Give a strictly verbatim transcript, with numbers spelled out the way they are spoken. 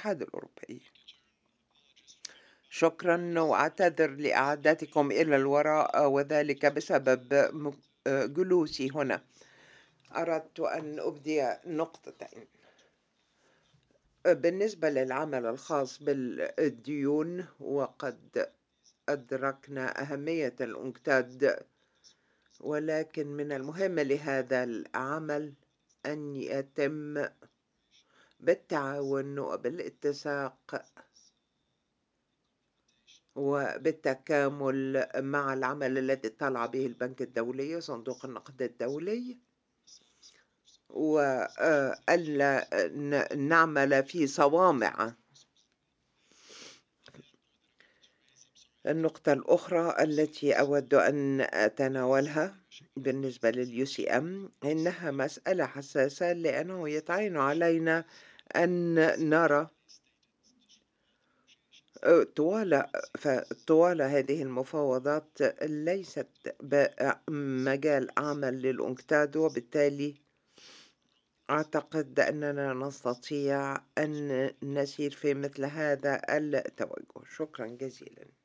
الاتحاد الأوروبي. شكرا، وأعتذر لإعادتكم إلى الوراء وذلك بسبب م- جلوسي هنا. أردت أن أبدي نقطتين بالنسبة للعمل الخاص بالديون، وقد أدركنا أهمية الأنكتاد، ولكن من المهم لهذا العمل أن يتم بالتعاون وبالاتساق وبالتكامل مع العمل الذي طلع به البنك الدولي وصندوق النقد الدولي، وألا نعمل في صوامع. النقطة الأخرى التي أود أن أتناولها بالنسبة لليو سي أم إنها مسألة حساسة، لأنه يتعين علينا أن نرى طوال فطوال هذه المفاوضات ليست بمجال عمل للأنكتاد، وبالتالي أعتقد أننا نستطيع أن نسير في مثل هذا التوجه. شكرا جزيلا.